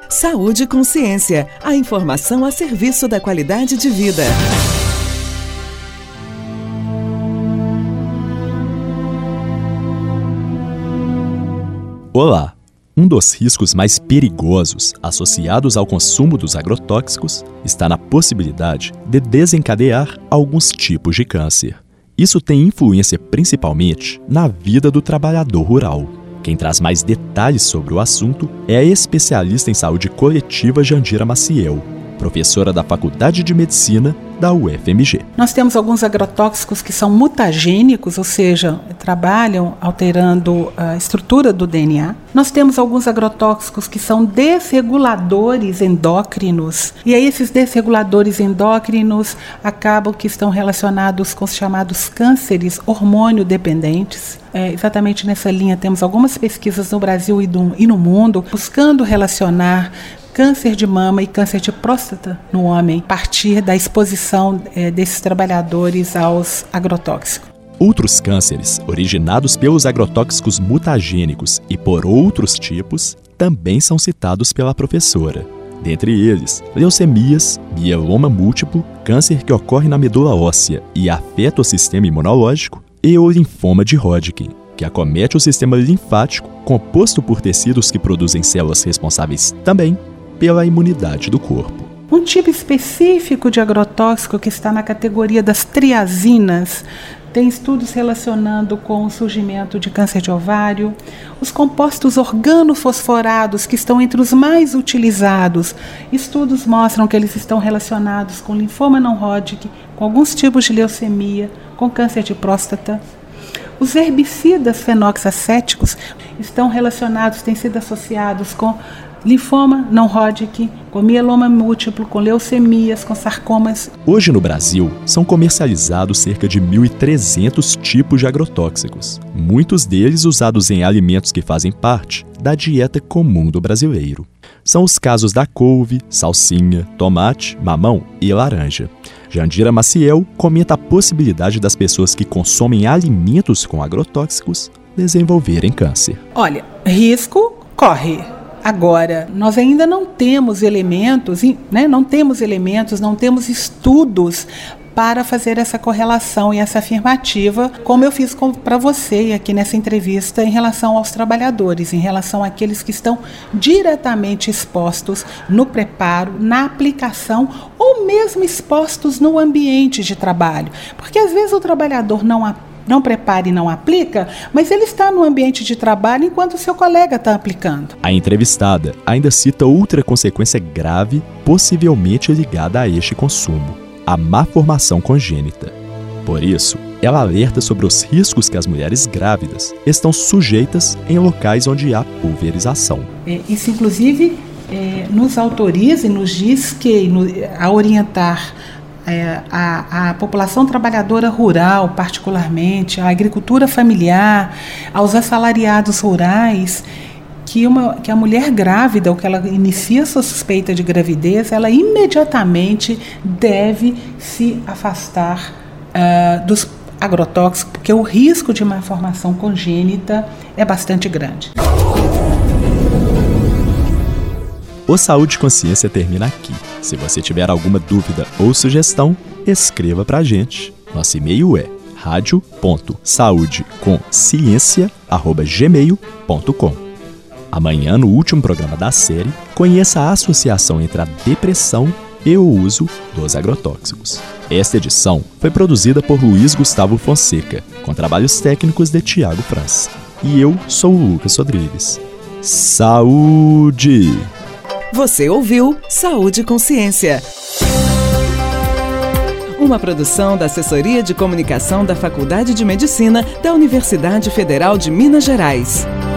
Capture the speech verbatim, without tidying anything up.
Saúde e Consciência, a informação a serviço da qualidade de vida. Olá! Um dos riscos mais perigosos associados ao consumo dos agrotóxicos está na possibilidade de desencadear alguns tipos de câncer. Isso tem influência principalmente na vida do trabalhador rural. Quem traz mais detalhes sobre o assunto é a especialista em saúde coletiva Jandira Maciel, professora da Faculdade de Medicina da U F M G. Nós temos alguns agrotóxicos que são mutagênicos, ou seja, trabalham alterando a estrutura do D N A. Nós temos alguns agrotóxicos que são desreguladores endócrinos, e aí esses desreguladores endócrinos acabam que estão relacionados com os chamados cânceres hormônio-dependentes. É, exatamente nessa linha temos algumas pesquisas no Brasil e, do, e no mundo buscando relacionar câncer de mama e câncer de próstata no homem, a partir da exposição é, desses trabalhadores aos agrotóxicos. Outros cânceres, originados pelos agrotóxicos mutagênicos e por outros tipos, também são citados pela professora. Dentre eles, leucemias, mieloma múltiplo, câncer que ocorre na medula óssea e afeta o sistema imunológico, e o linfoma de Hodgkin, que acomete o sistema linfático, composto por tecidos que produzem células responsáveis também pela imunidade do corpo. Um tipo específico de agrotóxico que está na categoria das triazinas tem estudos relacionando com o surgimento de câncer de ovário. Os compostos organofosforados, que estão entre os mais utilizados, estudos mostram que eles estão relacionados com linfoma não Hodgkin, com alguns tipos de leucemia, com câncer de próstata. Os herbicidas fenoxacéticos estão relacionados, têm sido associados com linfoma não Hodgkin, com mieloma múltiplo, com leucemias, com sarcomas. Hoje no Brasil, são comercializados cerca de mil e trezentos tipos de agrotóxicos, muitos deles usados em alimentos que fazem parte da dieta comum do brasileiro. São os casos da couve, salsinha, tomate, mamão e laranja. Jandira Maciel comenta a possibilidade das pessoas que consomem alimentos com agrotóxicos desenvolverem câncer. Olha, risco corre. Agora, nós ainda não temos elementos, né? não temos elementos, não temos estudos para fazer essa correlação e essa afirmativa, como eu fiz para você aqui nessa entrevista em relação aos trabalhadores, em relação àqueles que estão diretamente expostos no preparo, na aplicação ou mesmo expostos no ambiente de trabalho. Porque às vezes o trabalhador não aplica, não prepara e não aplica, mas ele está no ambiente de trabalho enquanto o seu colega está aplicando. A entrevistada ainda cita outra consequência grave, possivelmente ligada a este consumo: a má formação congênita. Por isso, ela alerta sobre os riscos que as mulheres grávidas estão sujeitas em locais onde há pulverização. É, isso, inclusive, é, nos autoriza e nos diz que, no, a orientar É, a, a população trabalhadora rural, particularmente, a agricultura familiar, aos assalariados rurais, que, uma, que a mulher grávida, ou que ela inicia sua suspeita de gravidez, ela imediatamente deve se afastar uh, dos agrotóxicos, porque o risco de malformação congênita é bastante grande. O Saúde e Consciência termina aqui. Se você tiver alguma dúvida ou sugestão, escreva pra gente. Nosso e-mail é radio ponto saúde com ciência arroba gmail ponto com. Amanhã, no último programa da série, conheça a associação entre a depressão e o uso dos agrotóxicos. Esta edição foi produzida por Luiz Gustavo Fonseca, com trabalhos técnicos de Tiago França. E eu sou o Lucas Rodrigues. Saúde! Você ouviu Saúde e Consciência. Uma produção da Assessoria de Comunicação da Faculdade de Medicina da Universidade Federal de Minas Gerais.